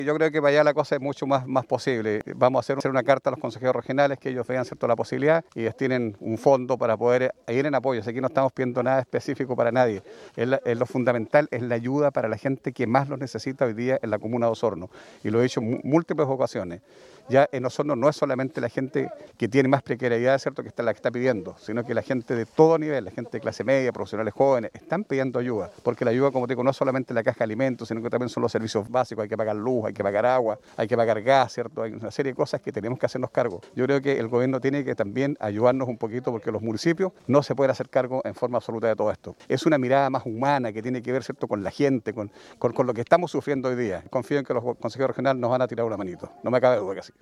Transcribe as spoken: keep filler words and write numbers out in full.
Yo creo que para allá la cosa es mucho más, más posible. Vamos a hacer, hacer una carta a los consejeros regionales que ellos vean, ¿cierto?, la posibilidad y destinen un fondo para poder ir en apoyo. Aquí no estamos pidiendo nada específico para nadie. Es, la, es lo fundamental, es la ayuda para la gente que más lo necesita hoy día en la comuna de Osorno. Y lo he dicho en múltiples ocasiones. Ya en Osorno no es solamente la gente que tiene más precariedad, ¿cierto?, que está la que está pidiendo, sino que la gente de todo nivel, la gente de clase media, profesionales jóvenes, están pidiendo ayuda. Porque la ayuda, como te digo, no es solamente la caja de alimentos, sino que también son los servicios básicos. Hay que pagar luz, hay que pagar agua, hay que pagar gas, ¿cierto? Hay una serie de cosas que tenemos que hacernos cargo. Yo creo que el gobierno tiene que también ayudarnos un poquito porque los municipios no se pueden hacer cargo en forma absoluta de todo esto. Es una mirada más humana que tiene que ver, ¿cierto?, con la gente, con, con, con lo que estamos sufriendo hoy día. Confío en que los consejeros regionales nos van a tirar una manito. No me cabe duda que sí.